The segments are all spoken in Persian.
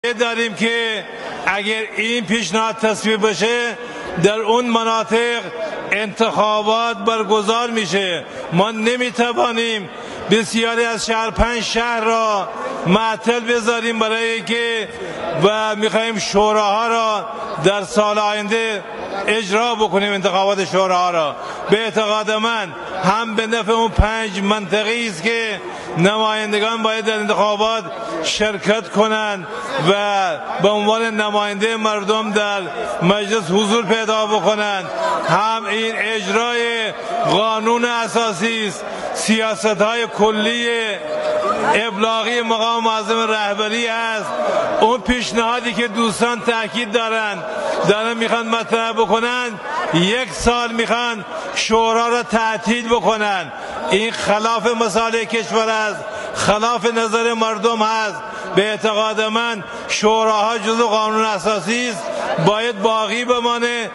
داریم که اگر این پیشنهاد تصویب بشه در اون مناطق انتخابات برگزار میشه. ما نمیتوانیم بسیاری از شهر 5 شهر را معطل بذاریم برای که و میخوایم شوراها را در سال آینده اجرا بکنیم. انتخابات شوراها را به اعتقاد من هم به نفع اون 5 منطقی است که نمایندگان باید در انتخابات شرکت کنند و به عنوان نماینده مردم در مجلس حضور پیدا بکنند، هم این اجرای قانون اساسی است، سیاست‌های کلی ابلاغی مقام معظم رهبری است. اون پیشنهادی که دوستان تاکید دارن میخوان مطرح بکنن، 1 سال میخوان شورا را تعطیل بکنن. این خلاف مصالح کشور است، خلاف نظر مردم است. به اعتقاد من شوراها جزو قانون اساسی است، باید باقی بمانه.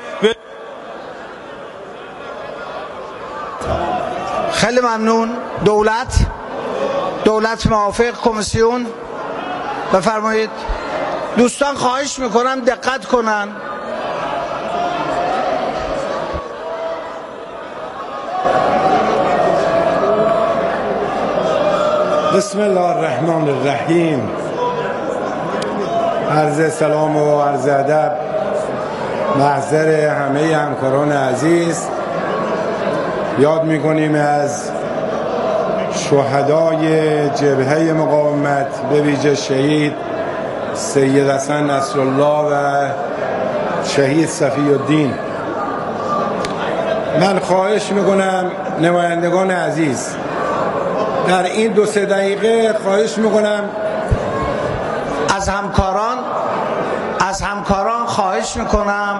خیلی ممنون. دولت موافق؟ کمیسیون بفرمایید. دوستان خواهش میکنم دقت کنن. بسم الله الرحمن الرحیم. عرض سلام و عرض ادب محضر همه همکاران عزیز. یاد میکنیم از شهدای جبهه مقاومت، به ویژه شهید سید حسن نصرالله و شهید صفی الدین. من خواهش میکنم نمایندگان عزیز در این 2-3 دقیقه خواهش میکنم از همکاران خواهش میکنم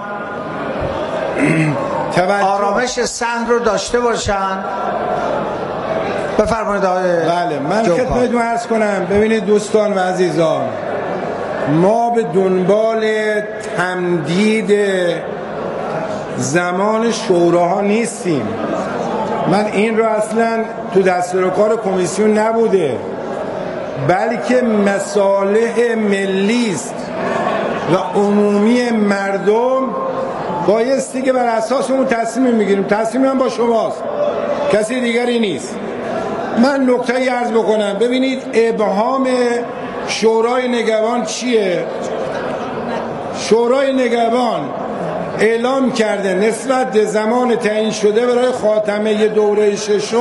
آرامش صحن رو داشته باشن. بفرمایید آقای بله، من خدمتتون عرض کنم. ببینید دوستان و عزیزان، ما به دنبال تمدید زمان شوراها نیستیم. من این رو اصلا تو دستور کار کمیسیون نبوده، بلکه مصالح ملی است و عمومی مردم بایستی که بر اساس اون تصمیم میگیریم. تصمیم هم با شماست، کسی دیگری نیست. من نکته‌ای عرض بکنم. ببینید ابهام شورای نگهبان چیه؟ شورای نگهبان اعلام کرده نسبت به زمان تعیین شده برای خاتمه دوره 6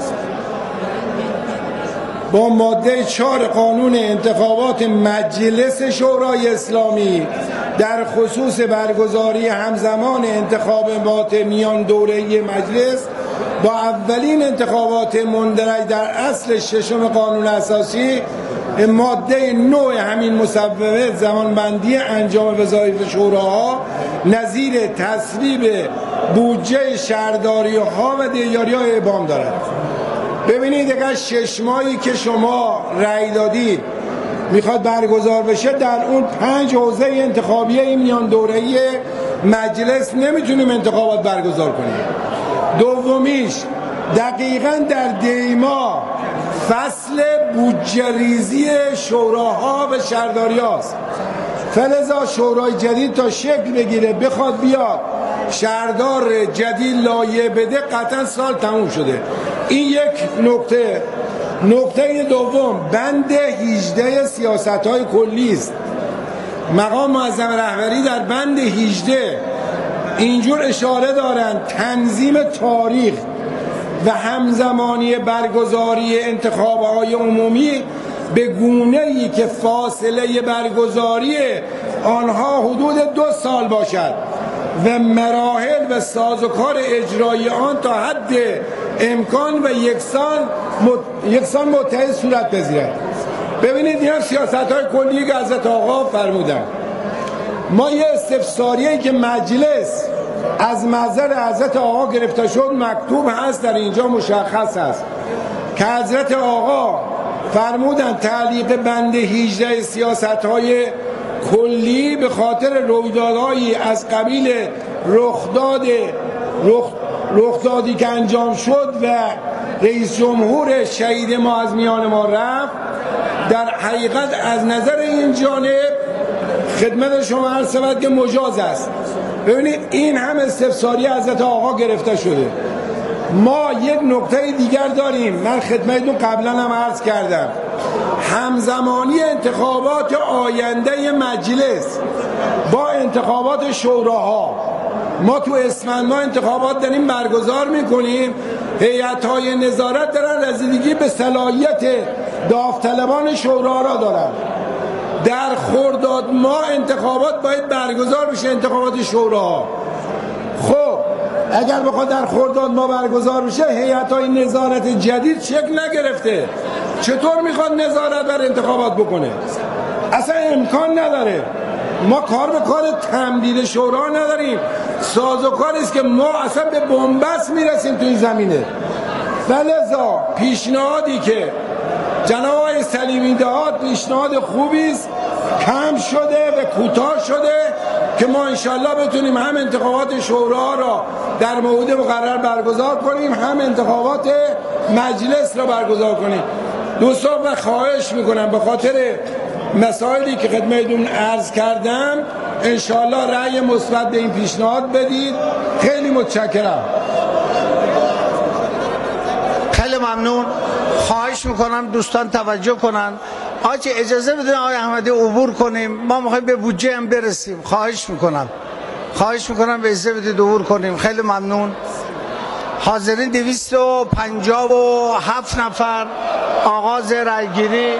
با ماده 4 قانون انتخابات مجلس شورای اسلامی در خصوص برگزاری همزمان انتخابات میان دوره‌ای مجلس با اولین انتخابات مندرج در اصل 6 قانون اساسی، ماده 9 همین مصوبه زمانبندی انجام وظایف شوراها نظیر تصویب بودجه شهرداری ها و دیاری ها ابهام دارد. ببینید اگر 6 ماهی که شما رأی دادید میخواد برگزار بشه، در اون 5 حوزه انتخابی این میان دوره‌ای مجلس نمیتونیم انتخابات برگزار کنیم. دومیش دقیقاً در دیما فصل بودجه ریزی شوراها و شهرداری هاست. فلذا شورای جدید تا شکل بگیره بخواد بیاد شهردار جدید لایحه بده، قطعا سال تموم شده. این یک نکته. نکته دوم بند 18 سیاست‌های کلی است. مقام معظم رهبری در بند 18 اینجور اشاره دارند تنظیم تاریخ و همزمانی برگزاری انتخابات عمومی به گونه‌ای که فاصله برگزاری آنها حدود 2 سال باشد و مراحل و سازوکار اجرایی آن تا حد امکان و یکسان متحد صورت پذیرد. ببینید اینا سیاست‌های کلی که حضرت آقا فرمودن. ما یه استفساریه‌ای که مجلس از محضر حضرت آقا گرفته شد مکتوب هست، در اینجا مشخص است که حضرت آقا فرمودن تعلیق بند 18 سیاست‌های کلی به خاطر رویدادهایی از قبیل رخدادی که انجام شد و رئیس جمهور شهید ما از میان ما رفت. در حقیقت از نظر این جانب خدمت شما عرض شود که مجاز است. ببینید این هم استفساری حضرت آقا گرفته شده. ما یک نکته دیگر داریم، من خدمتتون قبلا هم عرض کردم، همزمانی انتخابات آینده مجلس با انتخابات شوراها. ما تو اسفند ما انتخابات داریم برگزار میکنیم، هیئت‌های نظارت دارن رسیدگی به صلاحیت داوطلبان شورا را دارن. در خرداد ما انتخابات باید برگزار بشه، انتخابات شوراها. خب اگر بخواد در خرداد ما برگزار بشه، هیئت‌های نظارت جدید شکل نگرفته، چطور میخواد نظارت بر انتخابات بکنه؟ اصلا امکان نداره. ما کار به کار تمدید شورا نداریم، سازوکاری است که ما اصلا به بنبست میرسیم تو این زمینه. ولذا پیشنهادی که جناب آقای سلیمی داد پیشنهاد خوبی است، کم شده و کوتاه شده که ما انشالله بتونیم هم انتخابات شورا را در موعد مقرر برگزار کنیم، هم انتخابات مجلس را برگزار کنیم. دوستان و خواهش میکنم به خاطر مسائلی که خدمتتون عرض کردم انشالله رأی مثبت به این پیشنهاد بدید. خیلی متشکرم. خیلی ممنون. خواهش میکنم دوستان توجه کنن. آقای اجازه بدین آقای احمدی عبور کنیم، ما میخوایم به بودجه هم برسیم. خواهش میکنم به اجازه بدید عبور کنیم. خیلی ممنون. حاضرین 257 نفر. آغاز رأیگیری.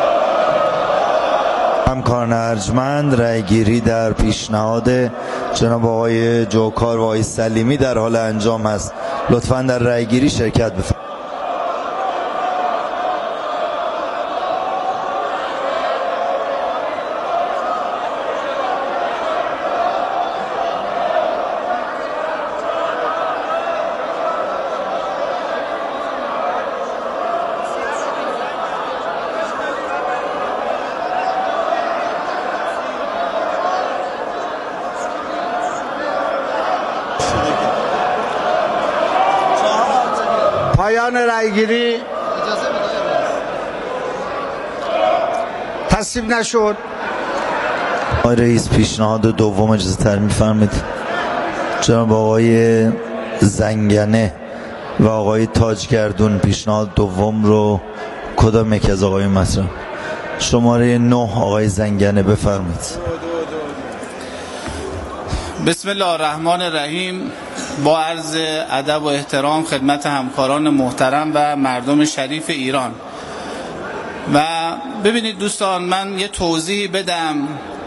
همکاران ارجمند، رأیگیری در پیشنهاد جناب آقای جوکار و آقای سلیمی در حال انجام است. لطفاً در رأیگیری شرکت بفرمایید. پایان رأیگیری. تصویب نشد. آقای رئیس پیشنهاد دوم اجازه ترمیم می‌فرمایید. جناب آقای زنگنه و آقای تاجگردون پیشنهاد دوم رو کدام یک از آقای مطرح؟ شماره 9 آقای زنگنه بفرمایید. بسم الله الرحمن الرحیم. با عرض ادب و احترام خدمت همکاران محترم و مردم شریف ایران، و ببینید دوستان من یه توضیح بدم.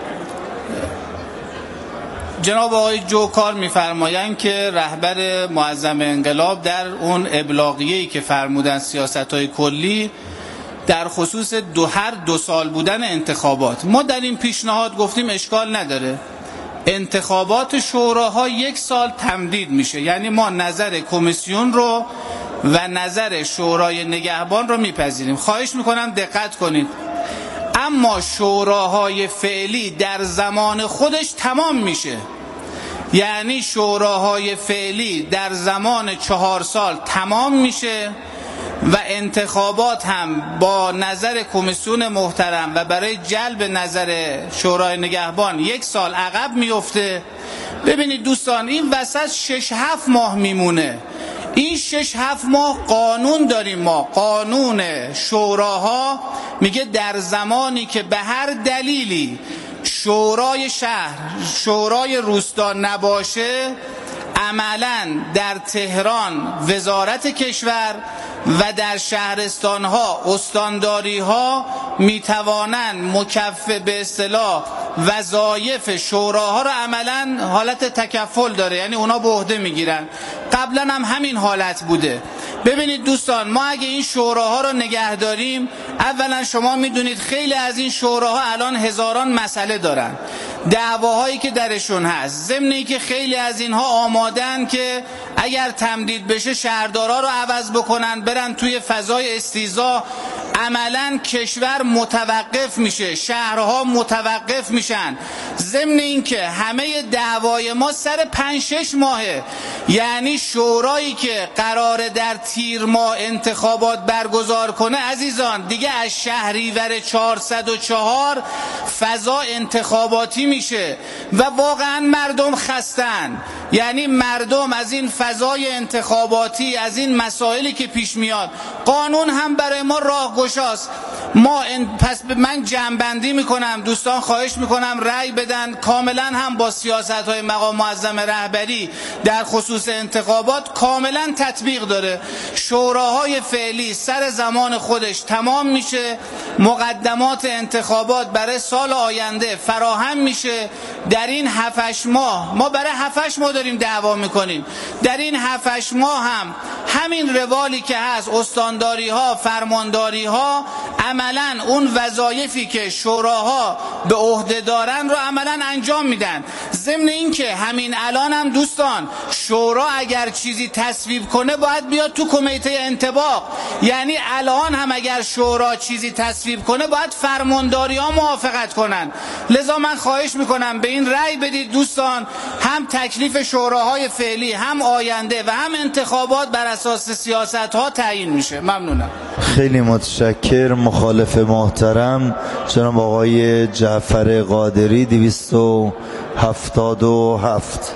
جناب آقای جوکار میفرمایند که رهبر معظم انقلاب در اون ابلاغیه‌ای که فرمودن سیاست‌های کلی در خصوص هر 2 سال بودن انتخابات، ما در این پیشنهاد گفتیم اشکال نداره، انتخابات شوراها 1 سال تمدید میشه، یعنی ما نظر کمیسیون رو و نظر شورای نگهبان رو میپذیریم. خواهش میکنم دقت کنید. اما شوراهای فعلی در زمان خودش تمام میشه، یعنی شوراهای فعلی در زمان 4 سال تمام میشه و انتخابات هم با نظر کمیسیون محترم و برای جلب نظر شورای نگهبان 1 سال عقب میفته. ببینید دوستان این وسط 6-7 ماه میمونه. این 6-7 ماه قانون داریم، ما قانون شوراها میگه در زمانی که به هر دلیلی شورای شهر شورای روستا نباشه، عملاً در تهران وزارت کشور و در شهرستانها استانداریها میتوانند مکفل به اصطلاح وظایف شوراها را عملاً حالت تکفل داره، یعنی اونا به عهده میگیرن. قبلا هم همین حالت بوده. ببینید دوستان ما اگه این شوراها را نگه داریم، اولا شما میدونید خیلی از این شوراها الان هزاران مسئله دارن، دعواهایی که درشون هست، ضمن که خیلی از اینها آمادن که اگر تمدید بشه شهردارا رو عوض بکنن، برن توی فضای استیزا عملا کشور متوقف میشه، شهرها متوقف میشن. ضمن اینکه همه دعوای ما سر 5-6 ماهه، یعنی شورایی که قراره در تیر ماه انتخابات برگزار کنه عزیزان دیگه از شهریور 404 فضا انتخاباتی میشه و واقعا مردم خستن. یعنی مردم از این فضای انتخاباتی، از این مسائلی که پیش میاد، قانون هم برای ما راهگشاست. پس من جمع‌بندی میکنم، دوستان خواهش میکنم رأی بدن، کاملا هم با سیاست‌های مقام معظم رهبری در خصوص انتخابات کاملا تطبیق داره. شوراهای فعلی سر زمان خودش تمام میشه، مقدمات انتخابات برای سال آینده فراهم میشه. در این 7-8 ماه ما برای 7-8 ماه داریم دعوا میکنیم، در این 7-8 ماه هم همین روالی که هست، استانداری ها، فرمانداری ها، عملا اون وظایفی که شوراها به عهده دارن رو عملا انجام میدن. ضمن این که همین الان هم دوستان شورا اگر چیزی تصویب کنه باید بیاد تو کمیته انطباق، یعنی الان هم اگر شورا چیزی تصویب کنه باید فرمانداری ها موافقت کنن. لذا من خواهش میکنم به این رأی بدید دوستان، هم تکلیف شوراهای فعلی هم آینده و هم انتخابات بر اساس سیاست ها تعیین میشه. ممنونم. خیلی متشکر. مخالف محترم جناب آقای جعفر قادری 277.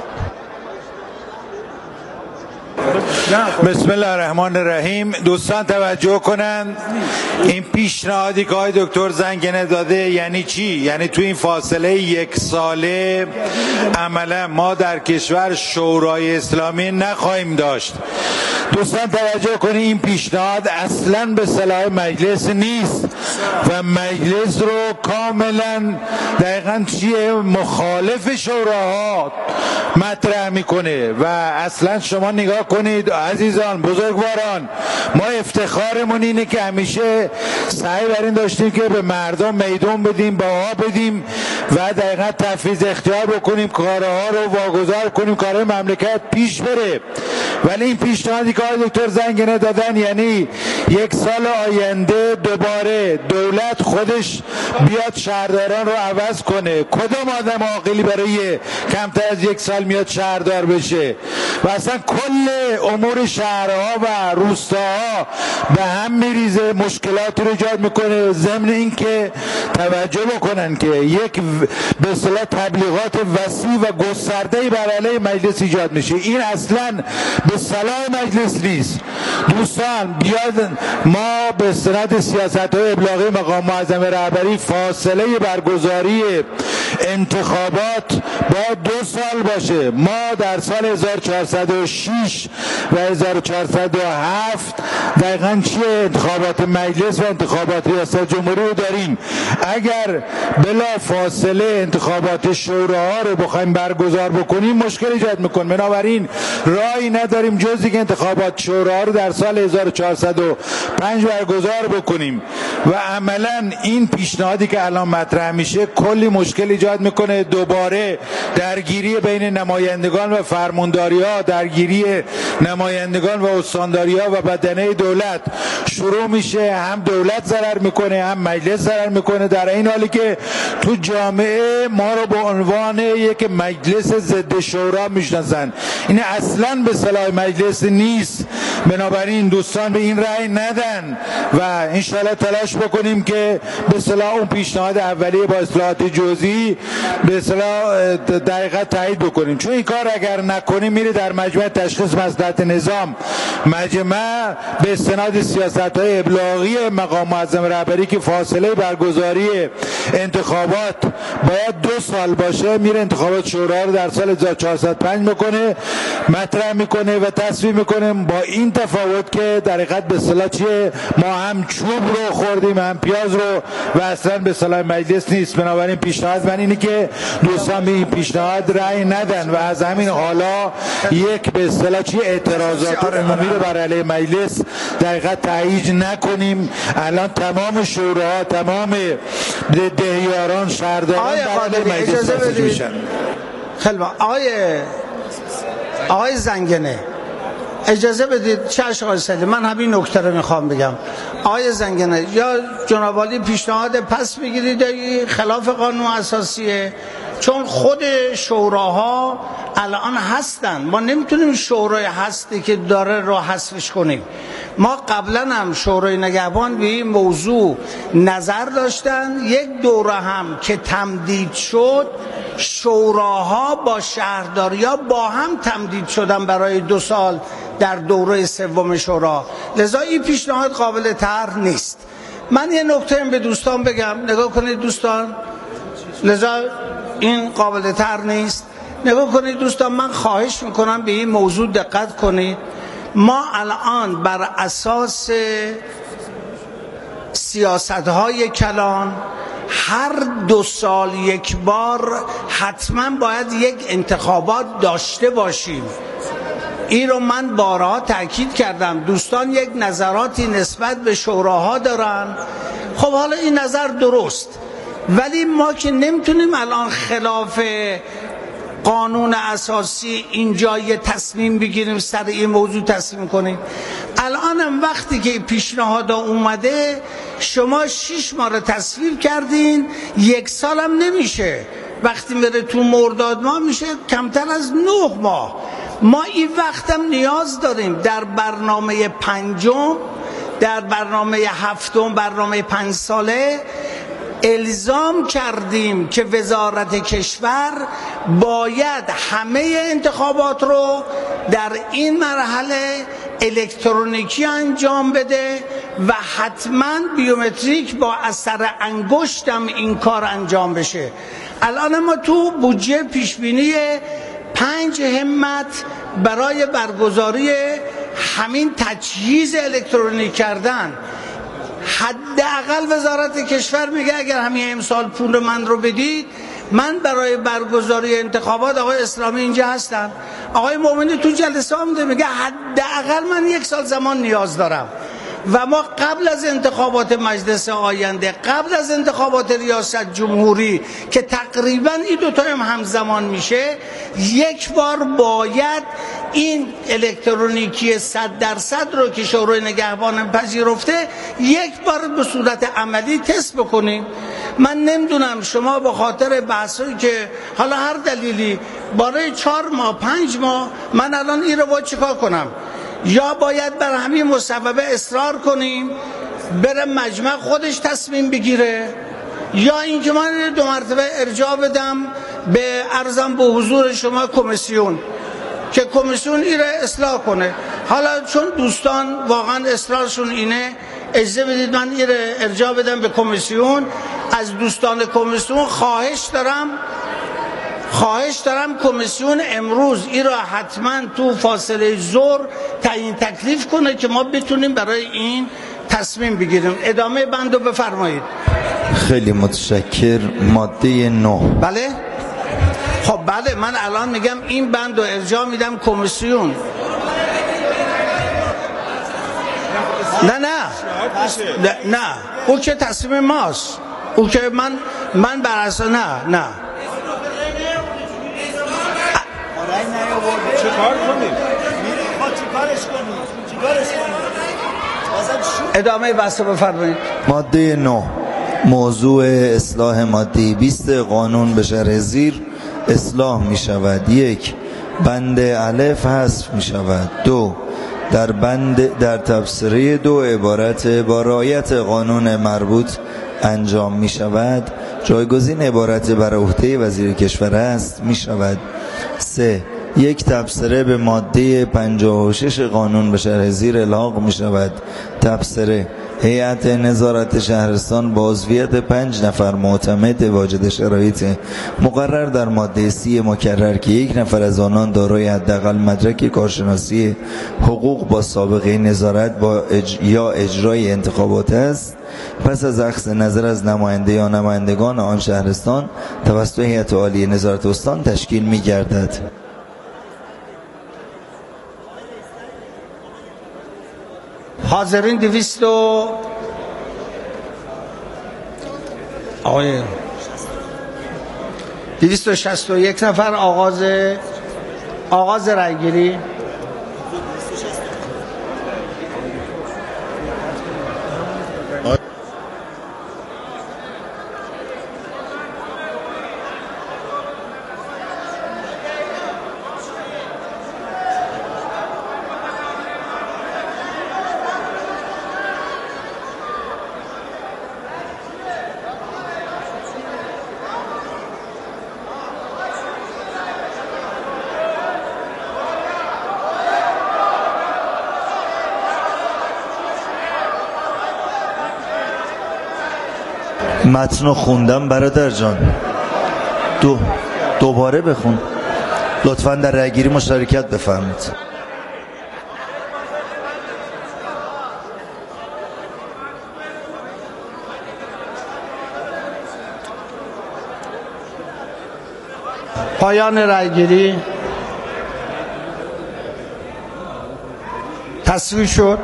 بسم الله الرحمن الرحیم. دوستان توجه کنند، این پیشنهادی که آقای دکتر زنگنه داده یعنی چی؟ یعنی تو این فاصله 1 ساله عملا ما در کشور شورای اسلامی نخواهیم داشت. دوستان توجه کنید، این پیشنهاد اصلا به صلاح مجلس نیست و مجلس رو کاملا دقیقاً چیه مخالف شوراها مطرح میکنه. و اصلا شما نگاه کنید عزیزان بزرگواران، ما افتخارمون اینه که همیشه سعی بر این داشتیم که به مردم میدون بدیم، بها بدیم و دقیقاً تفویض اختیار بکنیم، کارها رو واگذار کنیم، کارهای مملکت پیش بره. ولی این پیشنهادی که آقای دکتر زنگنه دادن یعنی 1 سال آینده دوباره دولت خودش بیاد شهرداران رو عوض کنه. کدام آدم عاقلی برای کمتر از 1 سال میاد شهردار بشه؟ و اصلا کل امور شهرها و روستاها به هم میریزه، مشکلاتی رو ایجاد میکنه. ضمن این که توجه بکنن که یک به اصطلاح تبلیغات وسیع و گسترده‌ای بر علیه مجلس ایجاد میشه. این اصلا به صلاح مجلس نیست. دوستان بیاد ما به سند سیاست‌های ابلاغی مقام معظم رهبری فاصله برگزاری انتخابات باید 2 سال باشه. ما در سال 1406 و 1407 دقیقاً چیه انتخابات مجلس و انتخابات ریاست جمهوری رو داریم. اگر بلا فاصله انتخابات شوراها رو بخوایم برگزار بکنیم مشکل ایجاد میکنه. بنابراین راهی نداریم جز اینکه انتخابات شوراها رو در سال 1405 برگزار بکنیم. و عملا این پیشنهادی که الان مطرح میشه کلی مشکل ایجاد میکنه. دوباره درگیری بین نمایندگان و فرمانداری ها، درگیری نمایندگان و استانداری ها و بدنه دولت شروع میشه. هم دولت ضرر میکنه هم مجلس ضرر میکنه، در این حالی که تو جامعه ما رو به عنوان یک مجلس ضد شورا میشناسن. این اصلا به صلاح مجلس نیست. بنابراین دوستان به این رأی ندن و انشاءالله تلاش بکنیم که به اصطلاح اون پیشنهاد اولیه با اصلاحات جزئی به اصطلاح دقیقاً تایید بکنیم. چون این کار اگر نکنیم میره در مجمع تشخیص مصلحت نظام، مجمع به استناد سیاست‌های ابلاغی مقام معظم رهبری که فاصله برگزاری انتخابات باید 2 سال باشه، میره انتخابات شورا رو در سال 1405 میکنه، مطرح میکنه و تصویب میکنه. با این تفاوت که در حقیقت به اصطلاح چیه ما هم چوب رو خوردیم هم پیاز رو و اصلا به اصطلاح مجلس نیست. بنابراین پیشنهاد من اینه که دوستان به این پیشنهاد رأی ندن و از همین حالا یک به اصطلاح چیه اعتراضات عمومی رو بر علیه مجلس در حقیقت تایید نکنیم. الان تمام شوراها، تمام دهیاران، شهرداران بر علیه مجلس تصویب میشن. خیلی آقای زنگنه اجازه بدید چشم آقای سعیدی، من همین نکته رو میخوام بگم. آقای زنگنه، یا جناب عالی پیشنهاد پس بگیرید یا خلاف قانون اساسیه، چون خود شوراها الان هستن، ما نمیتونیم شورای هستی که داره رو حذفش کنیم. ما قبلا هم شورای نگهبان به این موضوع نظر داشتن، یک دوره هم که تمدید شد شوراها با شهرداریا با هم تمدید شدن برای 2 سال در دوره سوم شورا، لذا این پیشنهاد قابل طرح نیست. من یه نکته به دوستان بگم، نگاه کنید دوستان، لذا این قابل طرح نیست. نگاه کنید دوستان، من خواهش میکنم به این موضوع دقت کنید. ما الان بر اساس سیاست‌های کلان هر 2 سال یک بار حتما باید یک انتخابات داشته باشیم. این رو من بارها تاکید کردم. دوستان یک نظراتی نسبت به شوراها دارن، خب حالا این نظر درست، ولی ما که نمیتونیم الان خلاف قانون اساسی اینجا یه تصمیم بگیریم، سر این موضوع تصمیم کنیم. الان هم وقتی که پیشنهاد اومده شما 6 ماه رو تصویب کردین، 1 سال هم نمیشه، وقتی میره تو مرداد ماه میشه کمتر از 9 ماه. ما این وقت هم نیاز داریم. در برنامه 5م، در برنامه 7م، برنامه 5 ساله الزام کردیم که وزارت کشور باید همه انتخابات رو در این مرحله الکترونیکی انجام بده و حتما بیومتریک با اثر انگشت هم این کار انجام بشه. الان ما تو بودجه پیشبینی 5 همت برای برگزاری همین تجهیز الکترونیک کردن، حداقل وزارت کشور میگه اگر همین امسال پول من رو بدید، من برای برگزاری انتخابات، آقای اسلامی اینجا هستن، آقای مومنی تو جلسه آمده میگه حداقل من 1 سال زمان نیاز دارم. و ما قبل از انتخابات مجلس آینده، قبل از انتخابات ریاست جمهوری که تقریبا این 2 تا هم همزمان میشه، 1 بار باید این الکترونیکی 100% رو که شورای نگهبان پذیرفته 1 بار به صورت عملی تست بکنیم. من نمیدونم شما به خاطر بحثایی که حالا هر دلیلی برای 4 ماه 5 ماه، من الان این رو باید چیکار کنم؟ یا باید بر همین مصوبه اصرار کنیم بره مجمع خودش تصمیم بگیره، یا اینکه من 2 مرتبه ارجاع بدم به عرضم به حضور شما کمیسیون که کمیسیون این را اصلاح کنه. حالا چون دوستان واقعا اصرارشون اینه، اجازه بدید من این را ارجاع بدم به کمیسیون. از دوستان کمیسیون خواهش دارم کمیسیون امروز این را حتما تو فاصله ظهر تعیین تکلیف کنه که ما بتونیم برای این تصمیم بگیریم. ادامه بندو بفرمایید. خیلی متشکر. ماده 9. بله؟ خب بله، من الان میگم این بندو ارجاع میدم کمیسیون. نه او که تصمیم ماست، او که من بر اساس نه ادامه بحث بفرمایید. ماده 9 موضوع اصلاح ماده 20 قانون به شرح زیر اصلاح می شود. 1. بند الف حذف می شود. 2. در تبصره 2 عبارت با رعایت قانون مربوط انجام می شود جایگزین عبارت بر عهده وزیر کشور است می شود. 3. یک تبصره به ماده 56 قانون به شرح زیر الحاق می شود. تبصره: هیئت نظارت شهرستان با عضویت 5 نفر معتمد واجد شرایط مقرر در ماده 30 مکرر که 1 نفر از آنان دارای حداقل مدرک کارشناسی حقوق با سابقه نظارت یا اجرای انتخابات است، پس از اخذ نظر از نماینده یا نمایندگان آن شهرستان توسط هیئت عالی نظارت استان تشکیل می گردد. حاضرین 261 نفر آغاز رأیگیری. متن خوندم برادر جان. دوباره بخون لطفاً. در رأیگیری مشارکت بفرمایید. پایان رأیگیری. تصویب شد.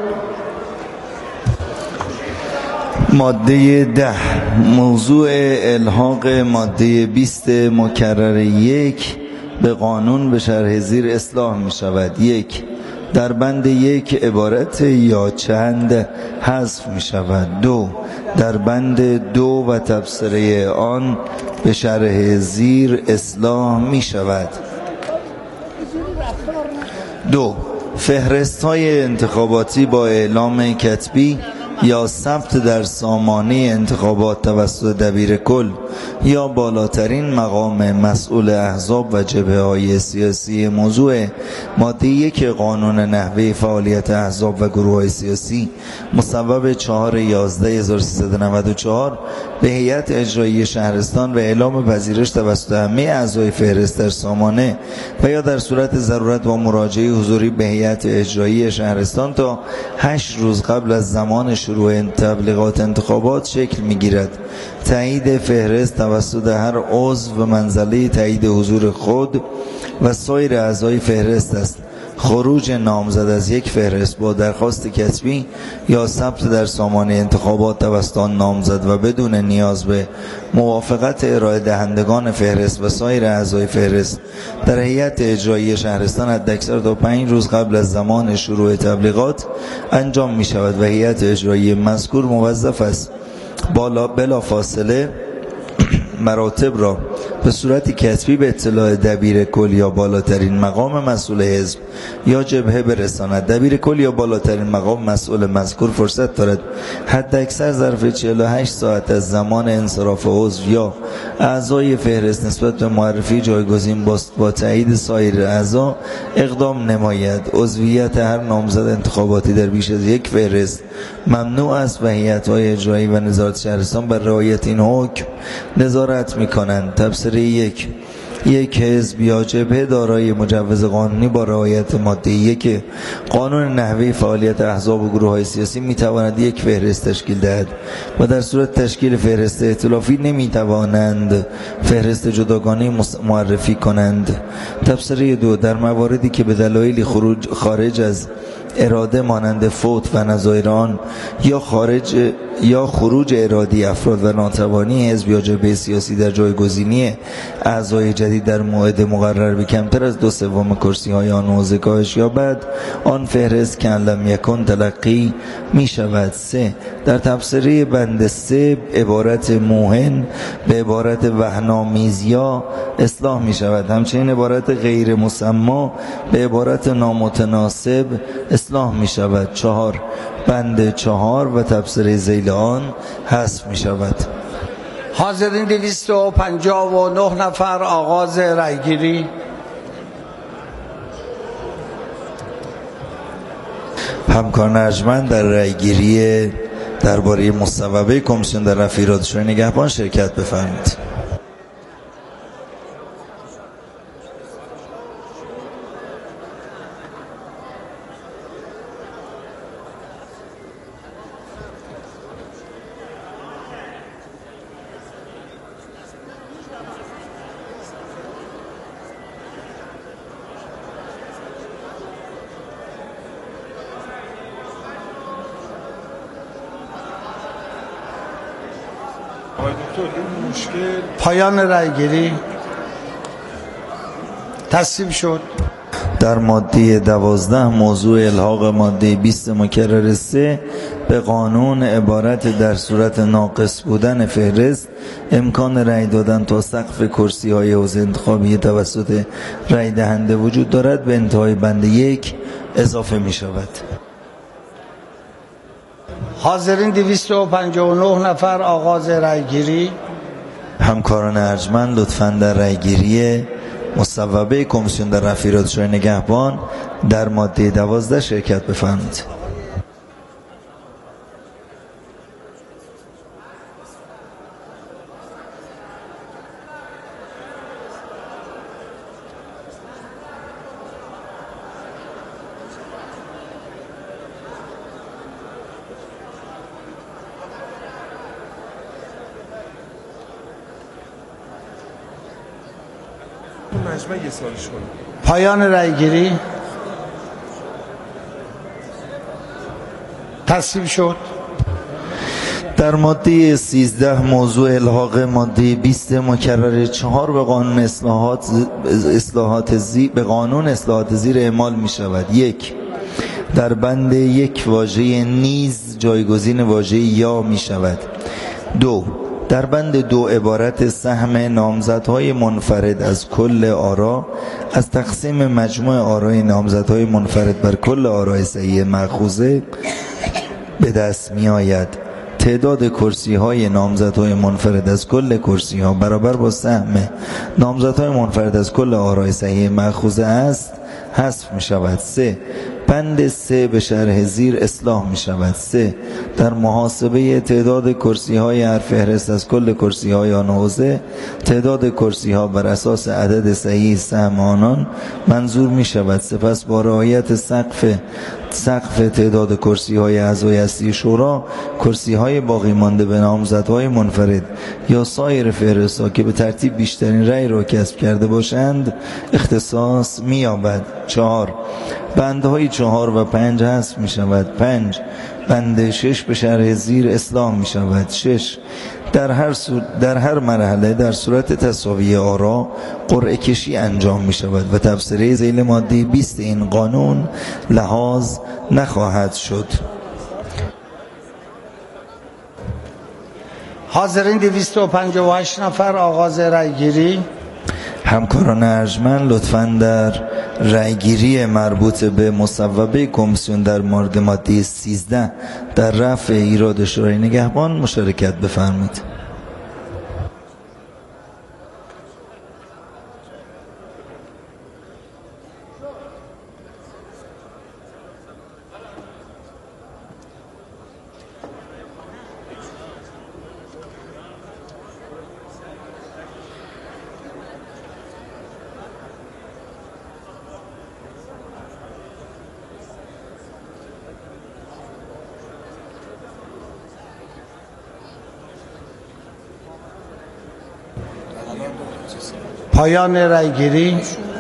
ماده 10 موضوع الحاق ماده 20 مکرر 1 به قانون به شرح زیر اصلاح می شود. 1. در بند 1 عبارت یا چند حذف می شود. 2. در بند 2 و تبصره آن به شرح زیر اصلاح می شود. 2. فهرست‌های انتخاباتی با اعلام کتبی یا ثبت در سامانه انتخابات توسط دبیر کل یا بالاترین مقام مسئول احزاب و جبهه‌های سیاسی موضوع ماده 1 قانون نحوه فعالیت احزاب و گروه‌های سیاسی مصوب 4/11/1394 به هیئت اجرایی شهرستان و اعلام پذیرش توسط همه اعضای فهرست در سامانه و یا در صورت ضرورت با مراجعه حضوری به هیئت اجرایی شهرستان تا 8 روز قبل از زمان شروع تبلیغات انتخابات شکل می‌گیرد. تایید فهرست توسط هر عضو و منزله تایید حضور خود و سایر اعضای فهرست است. خروج نامزد از یک فهرست با درخواست کتبی یا ثبت در سامانه انتخابات توسط نامزد و بدون نیاز به موافقت ارائه دهندگان فهرست و سایر اعضای فهرست در هیئت اجرایی شهرستان حداکثر تا 5 روز قبل از زمان شروع تبلیغات انجام می شود و هیئت اجرایی مذکور موظف است بلا فاصله مراتب را به صورت کتبی به اطلاع دبیر کل یا بالاترین مقام مسئول حزب یا جبهه برساند. دبیر کل یا بالاترین مقام مسئول مذکور فرصت دارد حداکثر ظرف 48 ساعت از زمان انصراف عضو یا اعضای فهرست نسبت به معرفی جایگزین با تایید سایر اعضا اقدام نماید. عضویت هر نامزد انتخاباتی در بیش از یک فهرست ممنوع است و هیئت‌های اجرایی و نظارت شهرستان بر رعایت این حکم نظارت می‌کنند. تبصره 1. یک حزب یا جبهه دارای مجوز قانونی با رعایت ماده 1 قانون نحوه فعالیت احزاب و گروه‌های سیاسی می‌تواند یک فهرست تشکیل دهد و در صورت تشکیل فهرست ائتلافی نمی‌توانند فهرست جداگانه معرفی کنند. تبصره 2. در مواردی که به دلایل خارج از اراده مانند فوت و نظایر آن یا خروج ارادی افراد و ناتوانی حزب یا جبهه سیاسی در جایگزینی اعضای جدید در موعد مقرر به کمتر از 2/3 کرسی‌های آن حوزه کاهش یابد آن فهرست که لم یکن تلقی می شود. 3. در تبصره بند 3 عبارت موهن به عبارت وهن‌آمیز یا اصلاح می شود. همچنین عبارت غیر مسمی به عبارت نامتناسب اصلاح می شود. 4. بند 4 و تبصره ذیل آن حذف می شود. حاضرین 259 نفر. آغاز رأیگیری. همکاران ارجمند در رأیگیری درباره مصوبه کمیسیون در رفع ایراد شورای نگهبان شرکت بفرمایید. پایان رأیگیری. تصویب شد. در ماده 12 موضوع الحاق ماده 20 مکرر 3 به قانون عبارت در صورت ناقص بودن فهرست امکان رأی دادن تا سقف کرسی‌های حوزه انتخابی توسط رأی دهنده وجود دارد به انتهای بند 1 اضافه می شود. حاضرین 259 نفر. آغاز رأیگیری. همکاران ارجمند لطفاً در رأیگیری مصوبه کمیسیون در رفع ایراد شورای نگهبان در ماده 12 شرکت بفرمایید. پایان رأیگیری. تصویب شد. در ماده 13 موضوع الحاق ماده 20 مکرر 4 به قانون اصلاحات زیر اعمال می شود. 1. در بند 1 واژه نیز جایگزین واژه یا می شود. 2. در بند 2 عبارت سهم نامزدهای منفرد از کل آرا از تقسیم مجموع آرای نامزدهای منفرد بر کل آرای صحیح مأخوذه به دست می آید. تعداد کرسی های نامزدهای منفرد از کل کرسی ها برابر با سهم نامزدهای منفرد از کل آرای صحیح مأخوذه است حذف می شود. 3. بند 3 به شرح زیر اصلاح می شود. 3. در محاسبه تعداد کرسی های هر فهرست از کل کرسی های آن حوزه تعداد کرسی ها بر اساس عدد صحیح سهم آنان منظور می شود. سپس با رعایت سقف تعداد کرسی های اعضای اصلی شورا کرسی های باقی مانده به نامزدهای منفرد یا سایر فهرست ها که به ترتیب بیشترین رأی را کسب کرده باشند اختصاص می یابد. 4. بندهای 4 و 5 حذف می شود. 5. بند 6 به شرح زیر اصلاح می شود. 6. در هر مرحله در صورت تساوی آرا قرعه کشی انجام می شود و تبصره ذیل ماده 20 این قانون لحاظ نخواهد شد. حاضرین 258 نفر. آغاز رأیگیری. همکاران ارجمند لطفاً در رأیگیری مربوط به مصوبه کمیسیون در مورد ماده 13 در رفع ایراد شورای نگهبان مشارکت بفرمایید. پایان رأیگیری.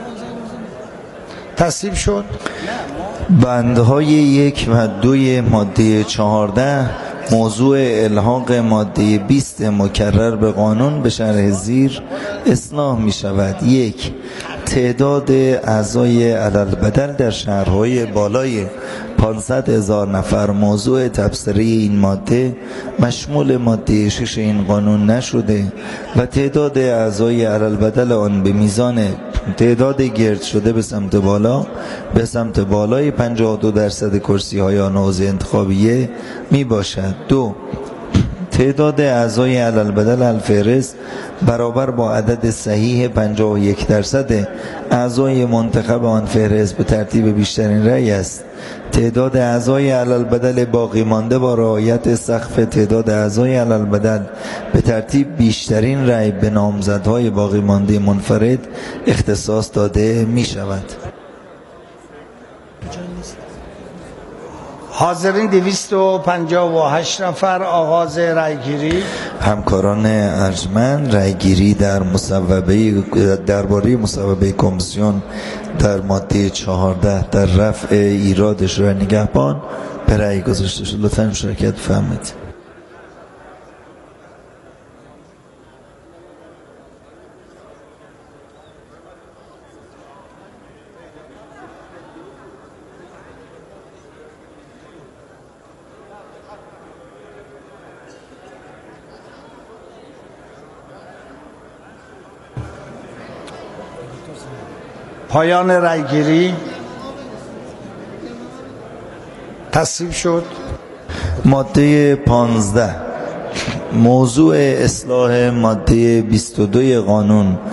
تصویب شد. بندهای 1 و 2 ماده 14 موضوع الحاق ماده 20 مکرر به قانون به شرح زیر اصلاح می شود. 1. تعداد اعضای علالبدل در شهرهای بالای 500,000 نفر موضوع تبصره این ماده مشمول ماده 6 این قانون نشده و تعداد اعضای علالبدل آن به میزان تعداد گرد شده به سمت بالای 52% کرسی های آن حوزه انتخابیه می باشد. 2. تعداد اعضای علالبدل الفهرست برابر با عدد صحیح 51% اعضای منتخب آن فهرست به ترتیب بیشترین رأی است. تعداد اعضای علالبدل باقی مانده با رعایت سقف تعداد اعضای علالبدل به ترتیب بیشترین رأی به نامزدهای باقی مانده منفرد اختصاص داده می شود. حاضرین 258 نفر. آغاز رأیگیری. همکاران ارجمند رأیگیری درباره مصوبه کمیسیون در ماده 14 در رفع ایراد شورای نگهبان به رأی گذاشته شد. لطفاً مشارکت بفرمایید. پایان رأیگیری. تصویب شد. ماده 15 موضوع اصلاح ماده 22 قانون